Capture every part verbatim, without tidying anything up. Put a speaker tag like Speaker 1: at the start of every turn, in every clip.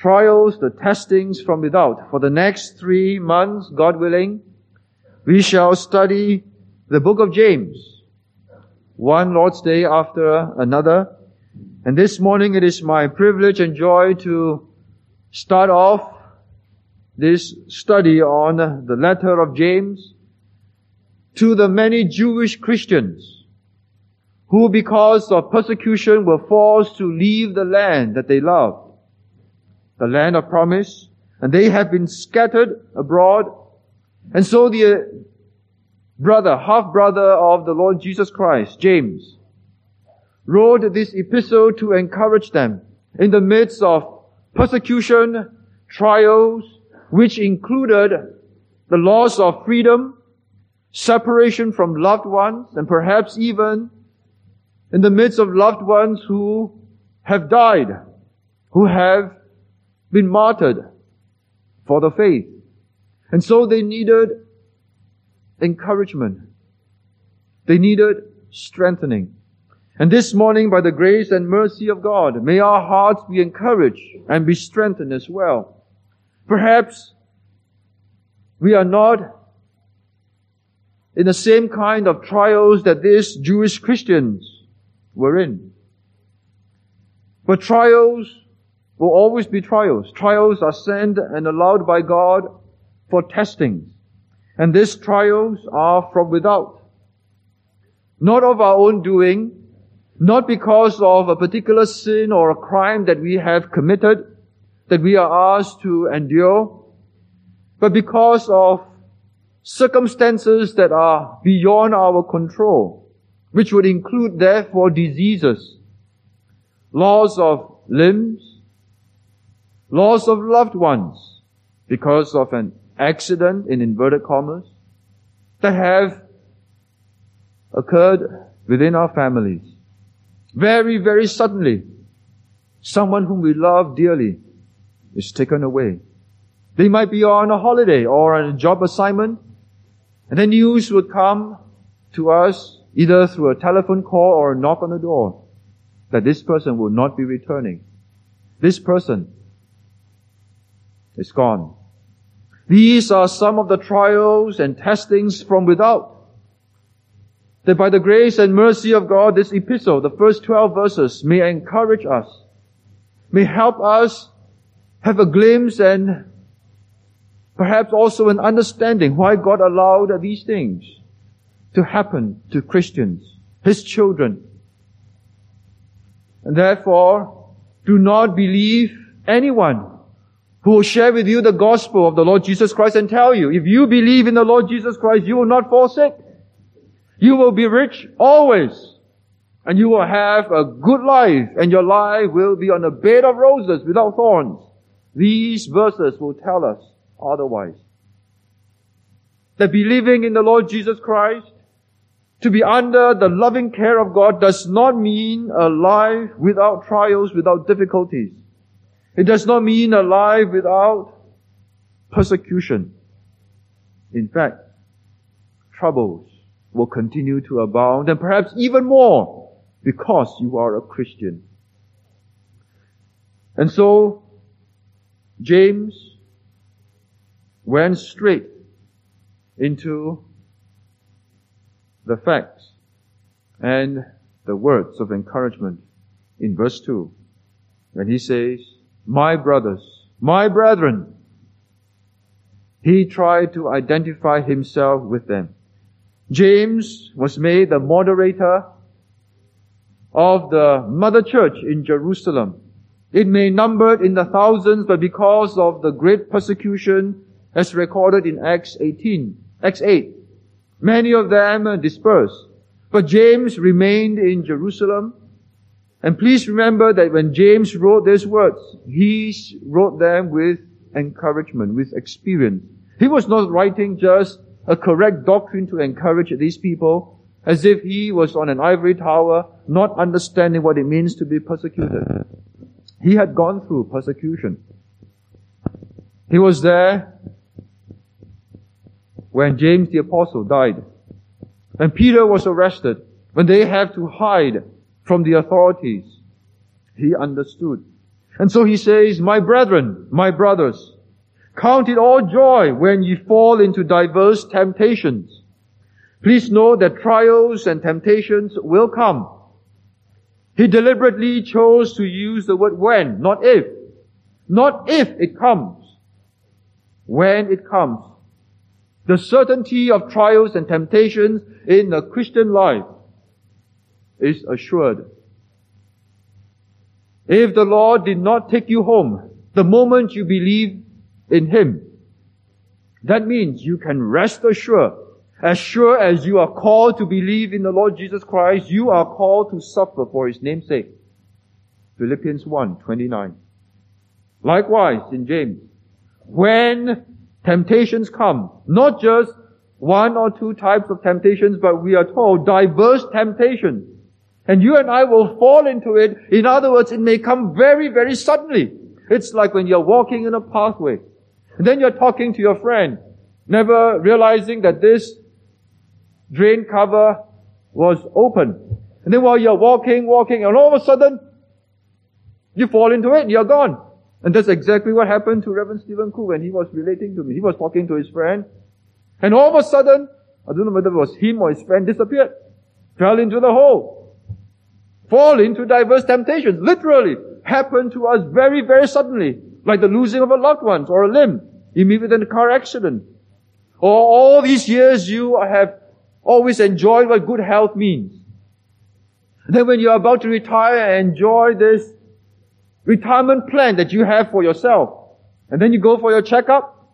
Speaker 1: trials, the testings from without. For the next three months, God willing, we shall study the book of James, one Lord's Day after another. And this morning it is my privilege and joy to start off this study on the letter of James to the many Jewish Christians who, because of persecution, were forced to leave the land that they loved, the land of promise, and they have been scattered abroad. And so the brother, half-brother of the Lord Jesus Christ, James, wrote this epistle to encourage them in the midst of persecution, trials, which included the loss of freedom, separation from loved ones, and perhaps even in the midst of loved ones who have died, who have been martyred for the faith. And so they needed encouragement. They needed strengthening. And this morning, by the grace and mercy of God, may our hearts be encouraged and be strengthened as well. Perhaps we are not in the same kind of trials that these Jewish Christians were in. But trials will always be trials. Trials are sent and allowed by God for testings. And these trials are from without. Not of our own doing, not because of a particular sin or a crime that we have committed, that we are asked to endure, but because of circumstances that are beyond our control, which would include, therefore, diseases, loss of limbs, loss of loved ones, because of an accident, in inverted commas, that have occurred within our families. Very, very suddenly, someone whom we love dearly is taken away. They might be on a holiday or on a job assignment, and then news would come to us either through a telephone call or a knock on the door that this person will not be returning. This person is gone. These are some of the trials and testings from without, that by the grace and mercy of God, this epistle, the first twelve verses, may encourage us, may help us have a glimpse and perhaps also an understanding why God allowed these things to happen to Christians, His children. And therefore, do not believe anyone who will share with you the gospel of the Lord Jesus Christ and tell you, if you believe in the Lord Jesus Christ, you will not fall sick. You will be rich always. And you will have a good life, and your life will be on a bed of roses without thorns. These verses will tell us otherwise. That believing in the Lord Jesus Christ, to be under the loving care of God, does not mean a life without trials, without difficulties. It does not mean a life without persecution. In fact, troubles will continue to abound, and perhaps even more, because you are a Christian. And so, James went straight into the facts and the words of encouragement in verse two, when he says, "My brothers, my brethren." He tried to identify himself with them. James was made the moderator of the mother church in Jerusalem. It may number in the thousands, but because of the great persecution as recorded in Acts eighteen, Acts eight, many of them dispersed. But James remained in Jerusalem. And please remember that when James wrote these words, he wrote them with encouragement, with experience. He was not writing just a correct doctrine to encourage these people, as if he was on an ivory tower, not understanding what it means to be persecuted. He had gone through persecution. He was there when James the Apostle died. When Peter was arrested, when they had to hide from the authorities, he understood. And so he says, my brethren, my brothers, count it all joy when ye fall into diverse temptations. Please know that trials and temptations will come. He deliberately chose to use the word when, not if. Not if it comes. When it comes. The certainty of trials and temptations in the Christian life is assured. If the Lord did not take you home the moment you believe in Him, that means you can rest assured. As sure as you are called to believe in the Lord Jesus Christ, you are called to suffer for His name's sake. Philippians one twenty-nine. Likewise in James, when temptations come, not just one or two types of temptations, but we are told diverse temptations. And you and I will fall into it. In other words, it may come very, very suddenly. It's like when you're walking in a pathway. And then you're talking to your friend, never realizing that this drain cover was open. And then while you're walking, walking, and all of a sudden, you fall into it and you're gone. And that's exactly what happened to Reverend Stephen Koo when he was relating to me. He was talking to his friend. And all of a sudden, I don't know whether it was him or his friend, disappeared. Fell into the hole. Fall into diverse temptations. Literally happened to us very, very suddenly. Like the losing of a loved one or a limb. You meet with a car accident. Or all these years you have always enjoyed what good health means. And then when you're about to retire and enjoy this retirement plan that you have for yourself, and then you go for your checkup,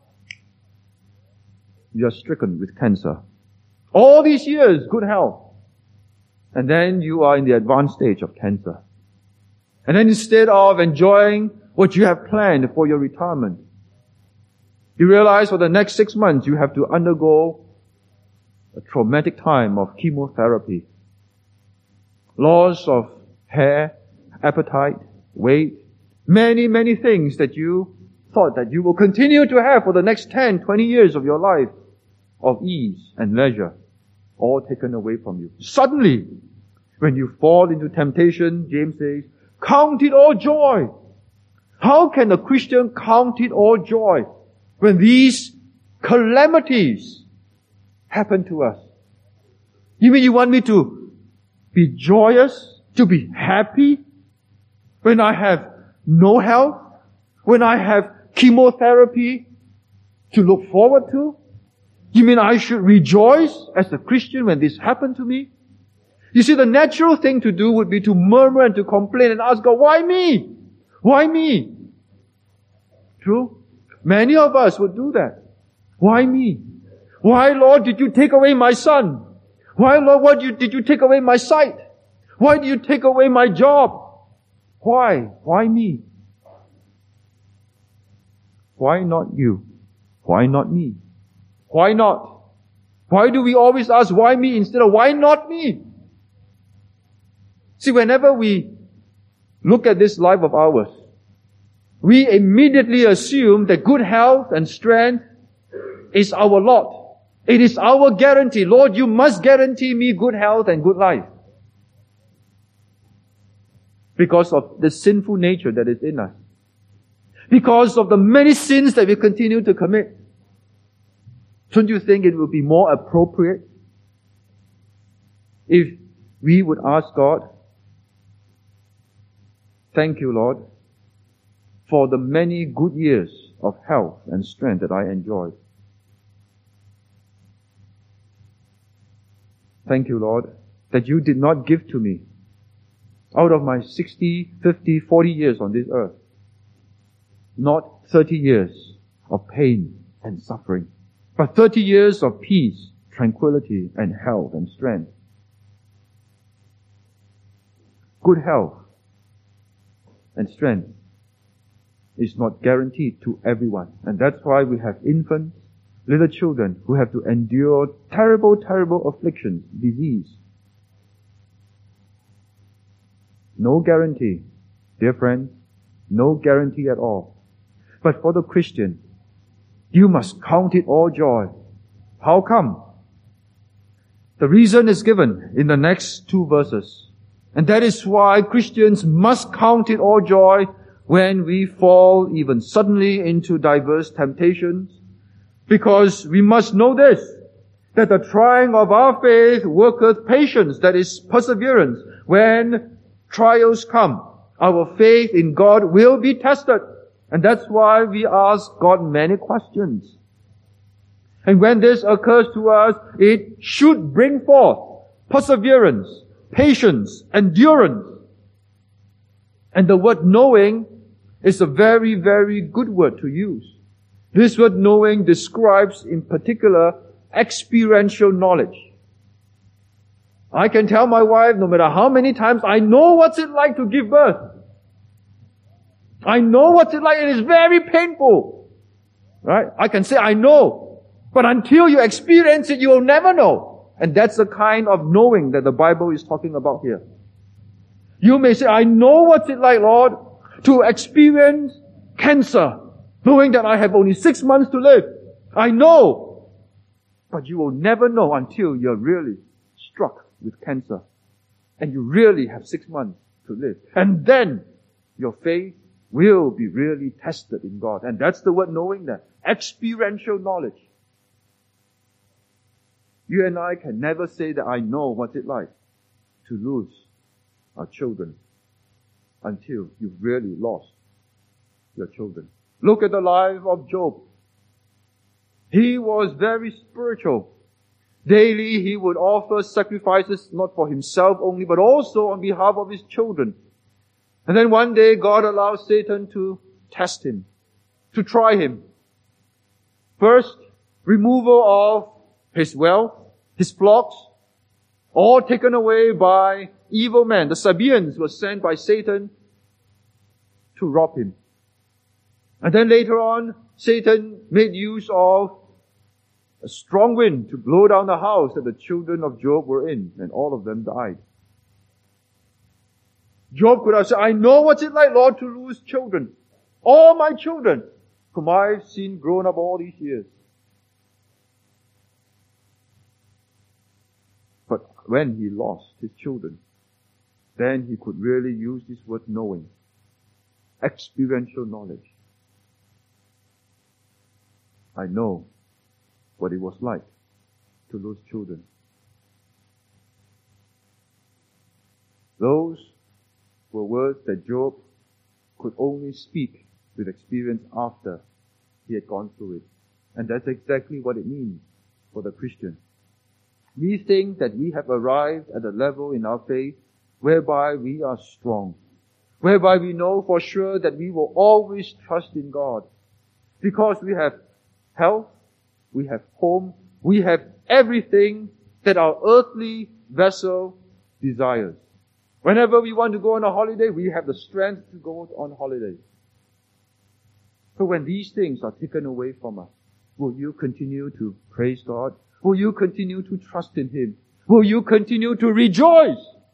Speaker 1: you are stricken with cancer. All these years, good health. And then you are in the advanced stage of cancer. And then instead of enjoying what you have planned for your retirement, you realize for the next six months you have to undergo a traumatic time of chemotherapy. Loss of hair, appetite, weight, many, many things that you thought that you will continue to have for the next ten, twenty years of your life of ease and leisure, all taken away from you. Suddenly, when you fall into temptation, James says, count it all joy. How can a Christian count it all joy when these calamities happen to us? You mean you want me to be joyous, to be happy when I have no health, when I have chemotherapy to look forward to? You mean I should rejoice as a Christian when this happened to me? You see, the natural thing to do would be to murmur and to complain and ask God, why me? Why me? True? Many of us would do that. Why me? Why, Lord, did you take away my son? Why, Lord, why did you take away my sight? Why did you take away my job? Why? Why me? Why not you? Why not me? Why not? Why do we always ask, why me, instead of, why not me? See, whenever we look at this life of ours, we immediately assume that good health and strength is our lot. It is our guarantee. Lord, you must guarantee me good health and good life. Because of the sinful nature that is in us. Because of the many sins that we continue to commit. Don't you think it would be more appropriate if we would ask God, thank you, Lord, for the many good years of health and strength that I enjoyed. Thank you, Lord, that you did not give to me out of my sixty, fifty, forty years on this earth, not thirty years of pain and suffering, but thirty years of peace, tranquility, and health and strength. Good health and strength is not guaranteed to everyone. And that's why we have infants, little children who have to endure terrible, terrible afflictions, disease. No guarantee, dear friends, no guarantee at all. But for the Christian, you must count it all joy. How come? The reason is given in the next two verses. And that is why Christians must count it all joy when we fall even suddenly into diverse temptations, because we must know this, that the trying of our faith worketh patience, that is perseverance. When trials come, our faith in God will be tested. And that's why we ask God many questions. And when this occurs to us, it should bring forth perseverance, patience, endurance. And the word knowing is a very, very good word to use. This word knowing describes in particular experiential knowledge. I can tell my wife, no matter how many times, I know what's it like to give birth. I know what's it like. It is very painful. Right? I can say, I know. But until you experience it, you will never know. And that's the kind of knowing that the Bible is talking about here. You may say, I know what's it like, Lord, to experience cancer, knowing that I have only six months to live. I know. But you will never know until you're really struck with cancer. And you really have six months to live. And then your faith will be really tested in God. And that's the word knowing there. Experiential knowledge. You and I can never say that I know what it's like to lose our children until you've really lost your children. Look at the life of Job. He was very spiritual. Daily he would offer sacrifices not for himself only, but also on behalf of his children. And then one day God allowed Satan to test him, to try him. First, removal of his wealth, his flocks, all taken away by evil men. The Sabaeans were sent by Satan to rob him. And then later on, Satan made use of a strong wind to blow down the house that the children of Job were in, and all of them died. Job could have said, I know what's it like, Lord, to lose children. All my children, whom I've seen grown up all these years. But when he lost his children, then he could really use this word knowing. Experiential knowledge. I know what it was like to lose children. Those were words that Job could only speak with experience after he had gone through it. And that's exactly what it means for the Christian. We think that we have arrived at a level in our faith whereby we are strong, whereby we know for sure that we will always trust in God, because we have health, we have home, we have everything that our earthly vessel desires. Whenever we want to go on a holiday, we have the strength to go on holiday. So when these things are taken away from us, will you continue to praise God? Will you continue to trust in Him? Will you continue to rejoice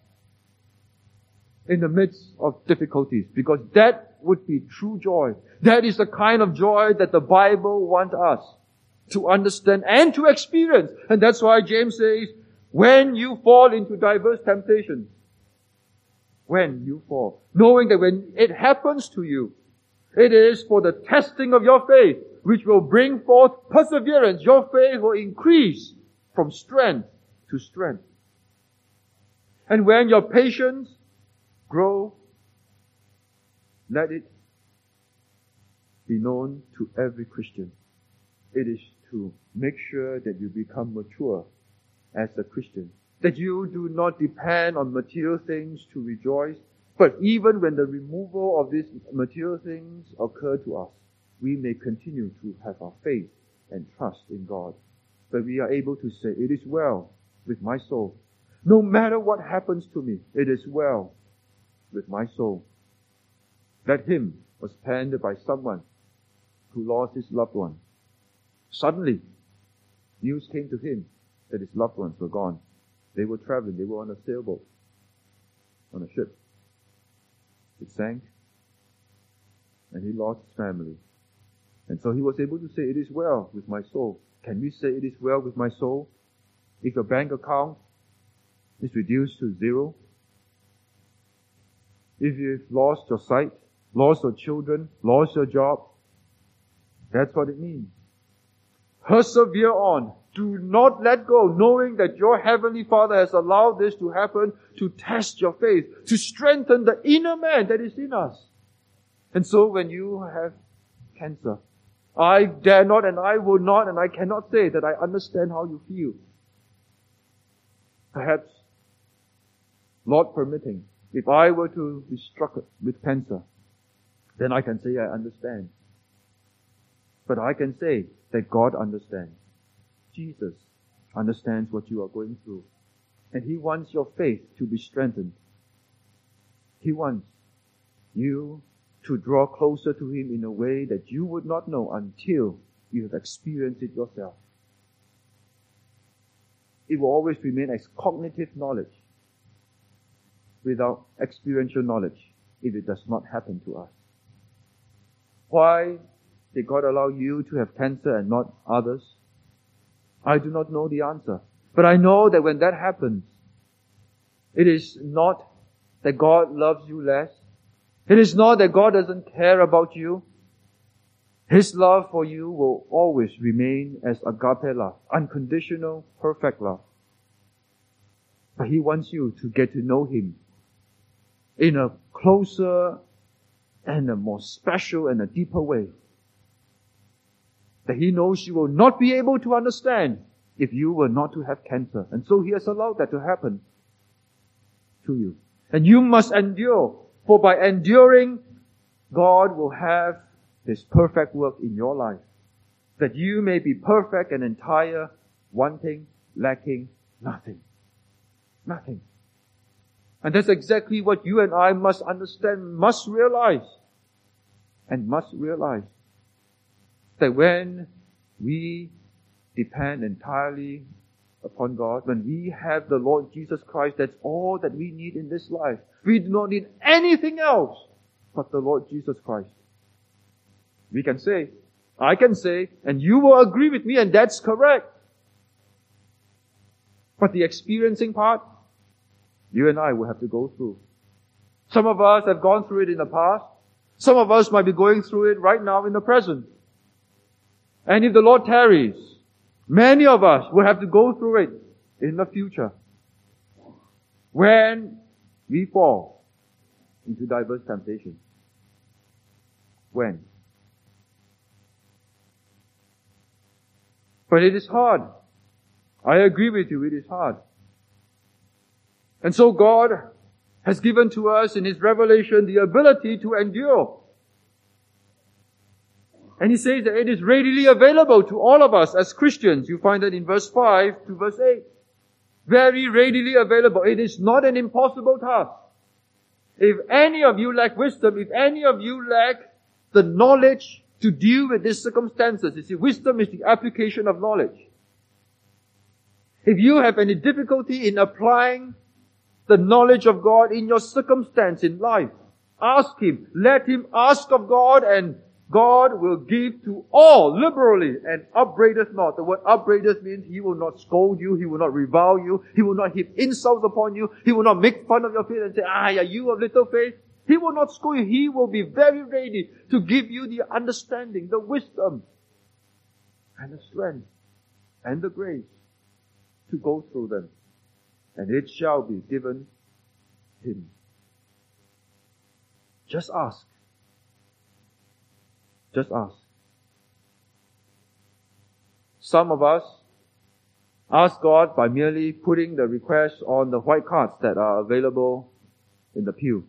Speaker 1: in the midst of difficulties? Because that would be true joy. That is the kind of joy that the Bible wants us to understand and to experience. And that's why James says, when you fall into diverse temptations, when you fall, knowing that when it happens to you, it is for the testing of your faith, which will bring forth perseverance. Your faith will increase from strength to strength. And when your patience grow, let it be known to every Christian. It is to make sure that you become mature as a Christian. That you do not depend on material things to rejoice, but even when the removal of these material things occur to us, we may continue to have our faith and trust in God. But we are able to say, it is well with my soul. No matter what happens to me, it is well with my soul. That hymn was penned by someone who lost his loved one. Suddenly, news came to him that his loved ones were gone. They were traveling, they were on a sailboat, on a ship. It sank, and he lost his family. And so he was able to say, it is well with my soul. Can we say it is well with my soul if your bank account is reduced to zero? If you've lost your sight, lost your children, lost your job. That's what it means. Persevere on. Do not let go, knowing that your Heavenly Father has allowed this to happen to test your faith, to strengthen the inner man that is in us. And so when you have cancer, I dare not and I will not and I cannot say that I understand how you feel. Perhaps, Lord permitting, if I were to be struck with cancer, then I can say I understand. But I can say that God understands. Jesus understands what you are going through. And He wants your faith to be strengthened. He wants you to draw closer to Him in a way that you would not know until you have experienced it yourself. It will always remain as cognitive knowledge without experiential knowledge if it does not happen to us. Why did God allow you to have cancer and not others? I do not know the answer. But I know that when that happens, it is not that God loves you less. It is not that God doesn't care about you. His love for you will always remain as agape love, unconditional, perfect love. But He wants you to get to know Him in a closer and a more special and a deeper way. That He knows you will not be able to understand if you were not to have cancer. And so He has allowed that to happen to you. And you must endure. For by enduring, God will have His perfect work in your life. That you may be perfect and entire, wanting, lacking, nothing. Nothing. And that's exactly what you and I must understand, must realize. And must realize. That when we depend entirely upon God, when we have the Lord Jesus Christ, that's all that we need in this life. We do not need anything else but the Lord Jesus Christ. We can say, I can say, and you will agree with me, and that's correct. But the experiencing part, you and I will have to go through. Some of us have gone through it in the past. Some of us might be going through it right now in the present. And if the Lord tarries, many of us will have to go through it in the future. When we fall into diverse temptations. When? But it is hard. I agree with you, it is hard. And so God has given to us in His revelation the ability to endure. And He says that it is readily available to all of us as Christians. You find that in verse five to verse eight. Very readily available. It is not an impossible task. If any of you lack wisdom, if any of you lack the knowledge to deal with these circumstances, you see, wisdom is the application of knowledge. If you have any difficulty in applying the knowledge of God in your circumstance in life, ask Him. Let Him ask of God, and God will give to all liberally and upbraideth not. The word upbraideth means He will not scold you, He will not revile you, He will not heap insults upon you, He will not make fun of your faith and say, ah, yeah, you of little faith. He will not scold you. He will be very ready to give you the understanding, the wisdom, and the strength, and the grace to go through them. And it shall be given Him. Just ask. Just ask. Some of us ask God by merely putting the request on the white cards that are available in the pew.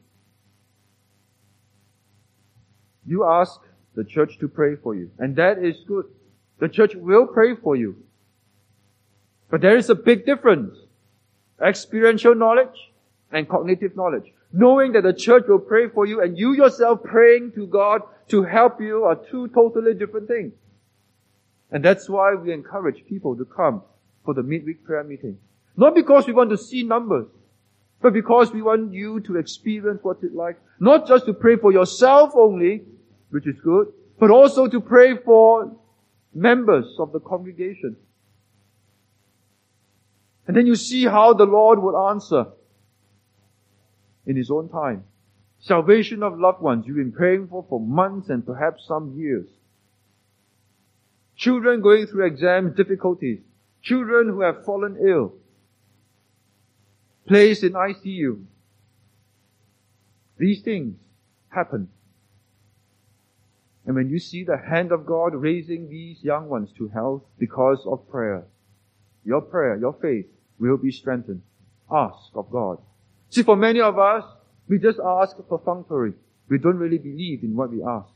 Speaker 1: You ask the church to pray for you, and that is good. The church will pray for you. But there is a big difference. Experiential knowledge and cognitive knowledge. Knowing that the church will pray for you and you yourself praying to God to help you are two totally different things. And that's why we encourage people to come for the midweek prayer meeting. Not because we want to see numbers, but because we want you to experience what it's like. Not just to pray for yourself only, which is good, but also to pray for members of the congregation. And then you see how the Lord would answer in His own time. Salvation of loved ones you've been praying for for months and perhaps some years. Children going through exam difficulties. Children who have fallen ill. Placed in I C U. These things happen. And when you see the hand of God raising these young ones to health because of prayer, your prayer, your faith will be strengthened. Ask of God. See, for many of us, we just ask perfunctory. We don't really believe in what we ask.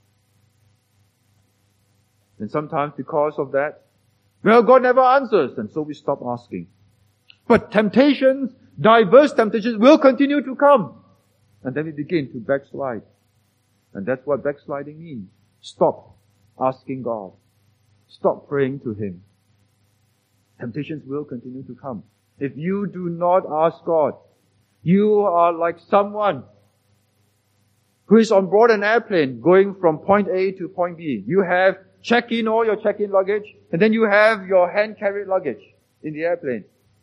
Speaker 1: And sometimes because of that, well, God never answers, and so we stop asking. But temptations, diverse temptations will continue to come. And then we begin to backslide. And that's what backsliding means. Stop asking God. Stop praying to Him. Temptations will continue to come. If you do not ask God, you are like someone who is on board an airplane going from point A to point B. You have checked in all your check-in luggage, and then you have your hand-carried luggage in the airplane.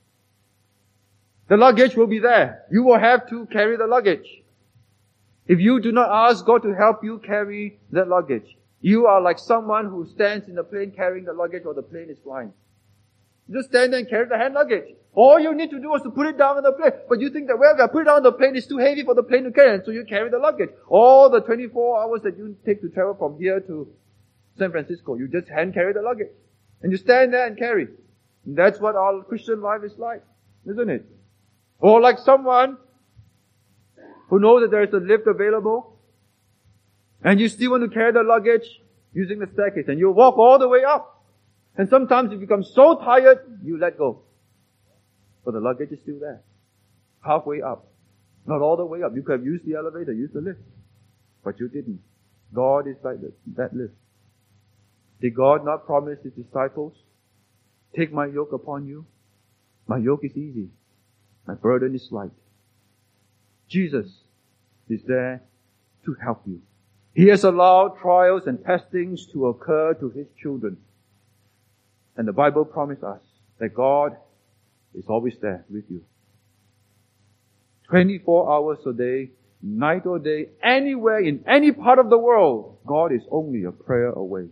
Speaker 1: The luggage will be there. You will have to carry the luggage. If you do not ask God to help you carry that luggage, you are like someone who stands in the plane carrying the luggage while the plane is flying. You just stand there and carry the hand luggage. All you need to do is to put it down on the plane. But you think that, well, if I put it down on the plane, it's too heavy for the plane to carry, and so you carry the luggage. All the twenty-four hours that you take to travel from here to San Francisco, you just hand carry the luggage. And you stand there and carry. And that's what our Christian life is like, isn't it? Or like someone who knows that there is a lift available, and you still want to carry the luggage using the staircase, and you walk all the way up. And sometimes you become so tired, you let go. But the luggage is still there. Halfway up. Not all the way up. You could have used the elevator, used the lift. But you didn't. God is like that lift. Did God not promise His disciples, take my yoke upon you? My yoke is easy. My burden is light. Jesus is there to help you. He has allowed trials and testings to occur to His children. And the Bible promises us that God is always there with you. twenty-four hours a day, night or day, anywhere, in any part of the world, God is only a prayer away.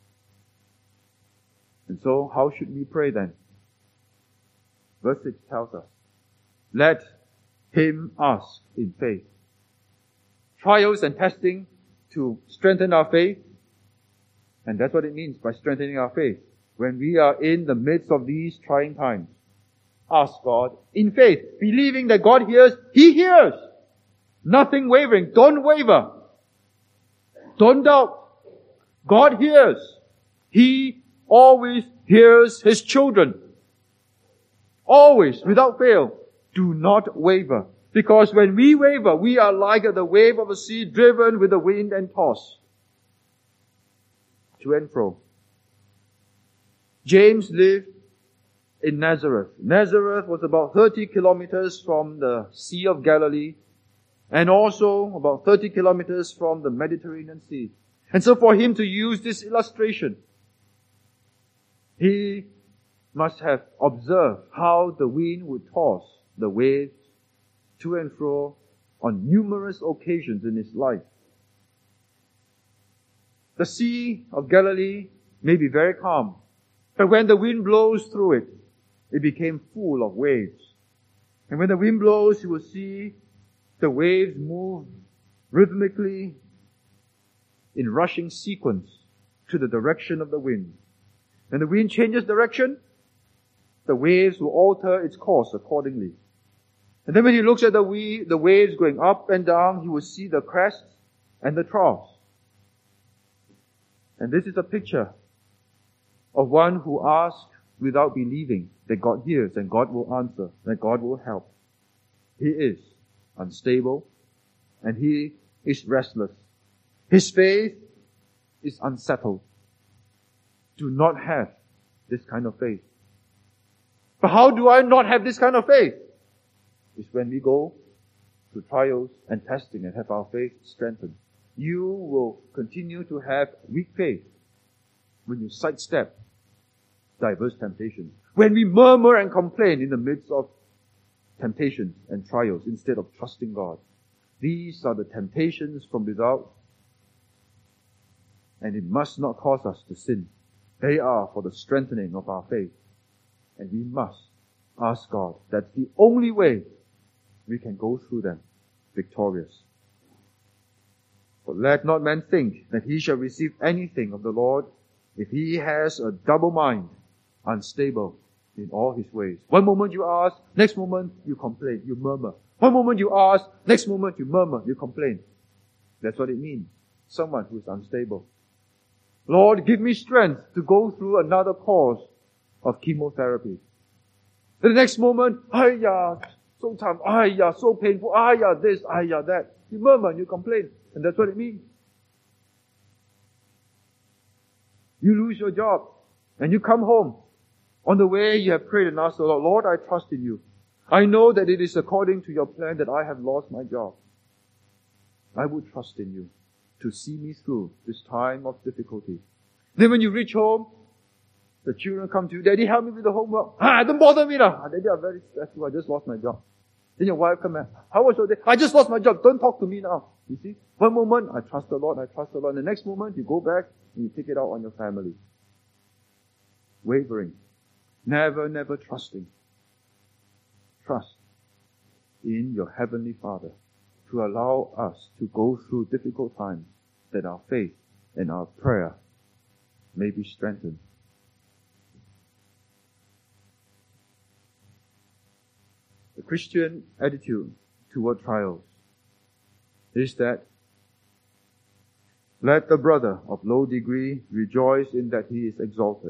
Speaker 1: And so, how should we pray then? Verse six tells us, let him ask in faith. Trials and testing to strengthen our faith. And that's what it means by strengthening our faith. When we are in the midst of these trying times, ask God in faith, believing that God hears. He hears. Nothing wavering. Don't waver. Don't doubt. God hears. He always hears His children. Always, without fail. Do not waver. Because when we waver, we are like the wave of a sea driven with the wind and tossed to and fro. James lived in Nazareth. Nazareth was about thirty kilometers from the Sea of Galilee and also about thirty kilometers from the Mediterranean Sea. And so for him to use this illustration, he must have observed how the wind would toss the waves to and fro on numerous occasions in his life. The Sea of Galilee may be very calm, but when the wind blows through it, it became full of waves. And when the wind blows, you will see the waves move rhythmically in rushing sequence to the direction of the wind. When the wind changes direction, the waves will alter its course accordingly. And then when he looks at the, we, the waves going up and down, he will see the crests and the troughs. And this is a picture of one who asks without believing that God hears and God will answer, that God will help. He is unstable and he is restless. His faith is unsettled. Do not have this kind of faith. But how do I not have this kind of faith? It's when we go through trials and testing and have our faith strengthened. You will continue to have weak faith when you sidestep diverse temptations. When we murmur and complain in the midst of temptations and trials instead of trusting God. These are the temptations from without, and it must not cause us to sin. They are for the strengthening of our faith. And we must ask God. That's the only way we can go through them victorious. But let not man think that he shall receive anything of the Lord if he has a double mind, unstable in all his ways. One moment you ask, next moment you complain, you murmur. One moment you ask, next moment you murmur, you complain. That's what it means. Someone who is unstable. Lord, give me strength to go through another course of chemotherapy. The next moment, ayya, so time, ayya, so painful, ayya, this, ayya, that. You murmur and you complain. And that's what it means. You lose your job and you come home. On the way you have prayed and asked the Lord, Lord, I trust in you. I know that it is according to your plan that I have lost my job. I would trust in you to see me through this time of difficulty. Then when you reach home, the children come to you, Daddy, help me with the homework. Ah, don't bother me now. Ah, Daddy, I'm very stressful. I just lost my job. Then your wife come in. How was your day? I just lost my job. Don't talk to me now. You see? One moment, I trust the Lord, I trust the Lord. And the next moment, you go back and you take it out on your family. Wavering. Never, never trusting. Trust in your Heavenly Father to allow us to go through difficult times, that our faith and our prayer may be strengthened. The Christian attitude toward trials is that let the brother of low degree rejoice in that he is exalted.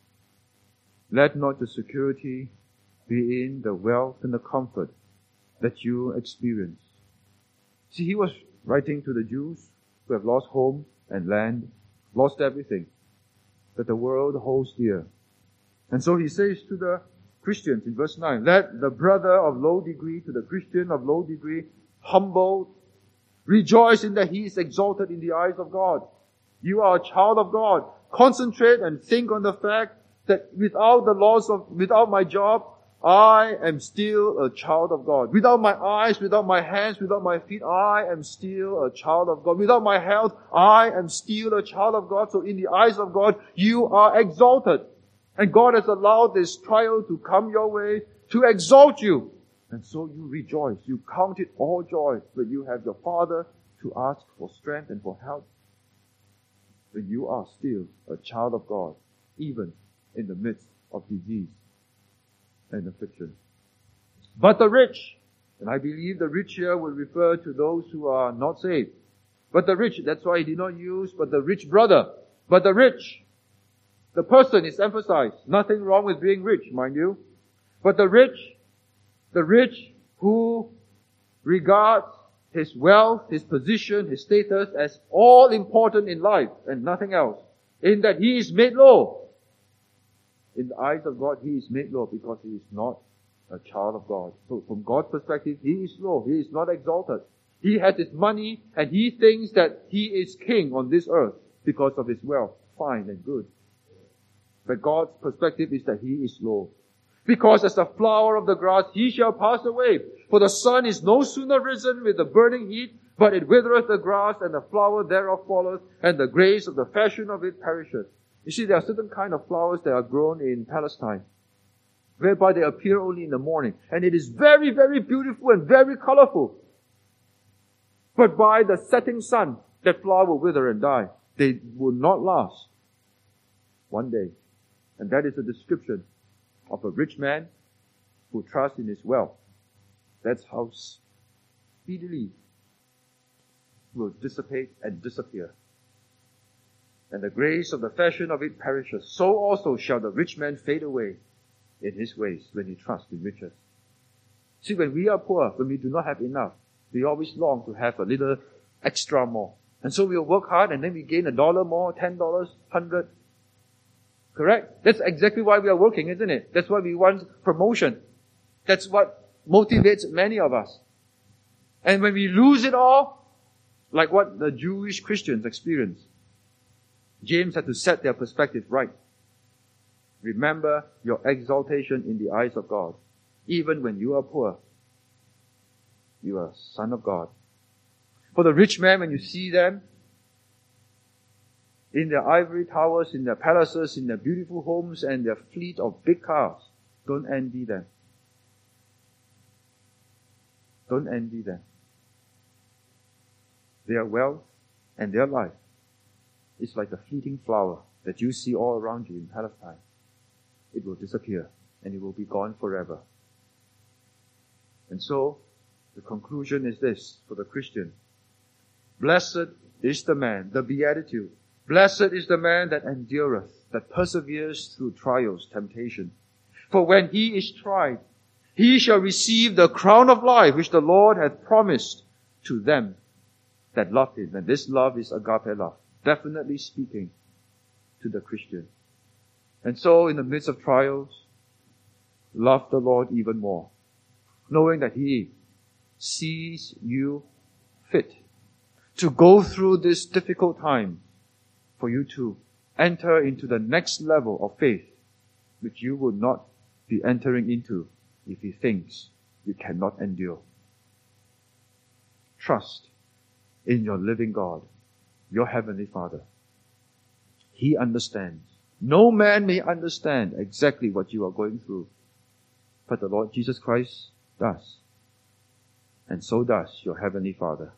Speaker 1: Let not the security be in the wealth and the comfort that you experience. See, he was writing to the Jews who have lost home and land, lost everything that the world holds dear. And so he says to the Christians in verse nine, let the brother of low degree to the Christian of low degree, humbled, rejoice in that he is exalted in the eyes of God. You are a child of God. Concentrate and think on the fact that without the loss of, without my job, I am still a child of God. Without my eyes, without my hands, without my feet, I am still a child of God. Without my health, I am still a child of God. So in the eyes of God, you are exalted. And God has allowed this trial to come your way to exalt you. And so you rejoice. You count it all joy when you have your Father to ask for strength and for help. When you are still a child of God, even in the midst of disease and affliction. But the rich, and I believe the rich here will refer to those who are not saved. But the rich, that's why he did not use, but the rich brother. But the rich, the person is emphasized. Nothing wrong with being rich, mind you. But the rich, the rich who regards his wealth, his position, his status as all important in life and nothing else. In that he is made low. In the eyes of God, he is made low because he is not a child of God. So from God's perspective, he is low. He is not exalted. He has his money and he thinks that he is king on this earth because of his wealth. Fine and good. But God's perspective is that he is low. Because as the flower of the grass, he shall pass away. For the sun is no sooner risen with the burning heat, but it withereth the grass, and the flower thereof falleth, and the grace of the fashion of it perisheth. You see, there are certain kind of flowers that are grown in Palestine, whereby they appear only in the morning. And it is very, very beautiful and very colorful. But by the setting sun, that flower will wither and die. They will not last one day. And that is a description of a rich man who trusts in his wealth. That's how speedily will dissipate and disappear. And the grace of the fashion of it perishes. So also shall the rich man fade away in his ways when he trusts in riches. See, when we are poor, when we do not have enough, we always long to have a little extra more. And so we'll work hard and then we gain a dollar more, ten dollars, hundred. Correct? That's exactly why we are working, isn't it? That's why we want promotion. That's what motivates many of us. And when we lose it all, like what the Jewish Christians experienced, James had to set their perspective right. Remember your exaltation in the eyes of God. Even when you are poor, you are a son of God. For the rich men, when you see them in their ivory towers, in their palaces, in their beautiful homes, and their fleet of big cars, don't envy them. Don't envy them. Their wealth and their life is like a fleeting flower that you see all around you in Palestine. It will disappear and it will be gone forever. And so, the conclusion is this for the Christian. Blessed is the man, the beatitude. Blessed is the man that endureth, that perseveres through trials, temptation. For when he is tried, he shall receive the crown of life which the Lord hath promised to them that love him. And this love is agape love, definitely speaking to the Christian. And so, in the midst of trials, love the Lord even more, knowing that he sees you fit to go through this difficult time for you to enter into the next level of faith, which you would not be entering into if he thinks you cannot endure. Trust in your living God, your Heavenly Father. He understands. No man may understand exactly what you are going through, but the Lord Jesus Christ does. And so does your Heavenly Father.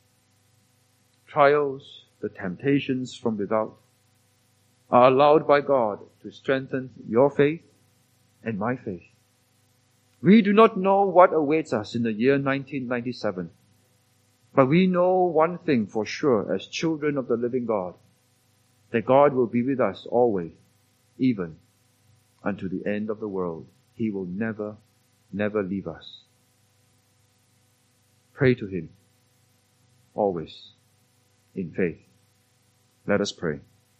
Speaker 1: Trials, the temptations from without, are allowed by God to strengthen your faith and my faith. We do not know what awaits us in the year nineteen ninety-seven, but we know one thing for sure as children of the living God, that God will be with us always, even unto the end of the world. He will never, never leave us. Pray to him, always, in faith. Let us pray.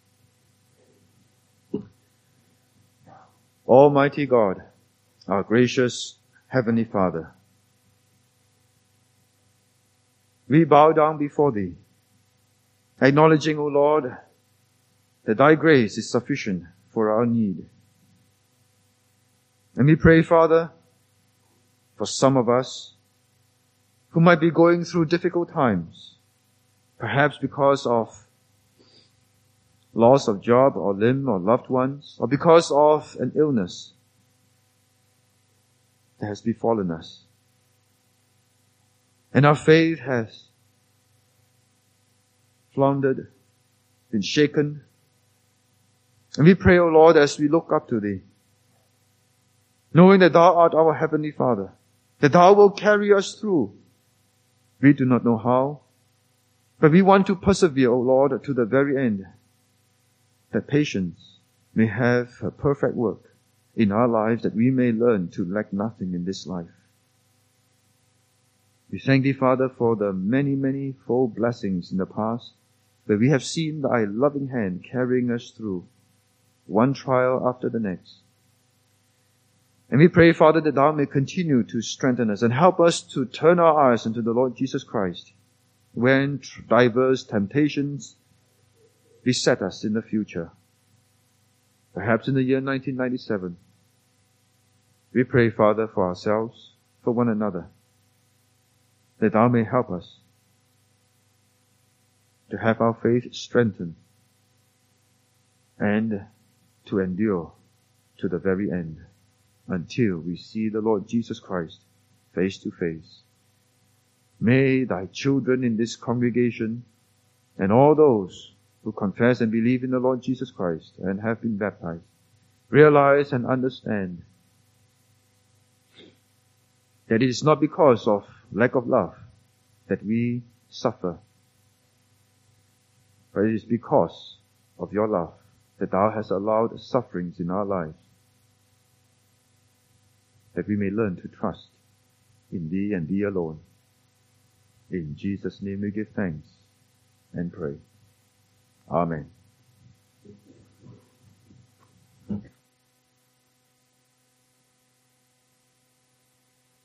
Speaker 1: Almighty God, our gracious Heavenly Father, we bow down before Thee, acknowledging, O Lord, that Thy grace is sufficient for our need. And we pray, Father, for some of us who might be going through difficult times, perhaps because of loss of job or limb or loved ones, or because of an illness that has befallen us. And our faith has floundered, been shaken. And we pray, O Lord, as we look up to Thee, knowing that Thou art our Heavenly Father, that Thou will carry us through. We do not know how, but we want to persevere, O Lord, to the very end, that patience may have a perfect work in our lives, that we may learn to lack nothing in this life. We thank Thee, Father, for the many, many full blessings in the past, where we have seen Thy loving hand carrying us through, one trial after the next. And we pray, Father, that Thou may continue to strengthen us and help us to turn our eyes unto the Lord Jesus Christ when diverse temptations beset us in the future. Perhaps in the year nineteen ninety-seven. We pray, Father, for ourselves, for one another, that Thou may help us to have our faith strengthened and to endure to the very end until we see the Lord Jesus Christ face to face. May Thy children in this congregation and all those who confess and believe in the Lord Jesus Christ and have been baptized realize and understand that it is not because of lack of love that we suffer, but it is because of Your love that Thou hast allowed sufferings in our lives, that we may learn to trust in Thee and Thee alone. In Jesus' name we give thanks and pray. Amen.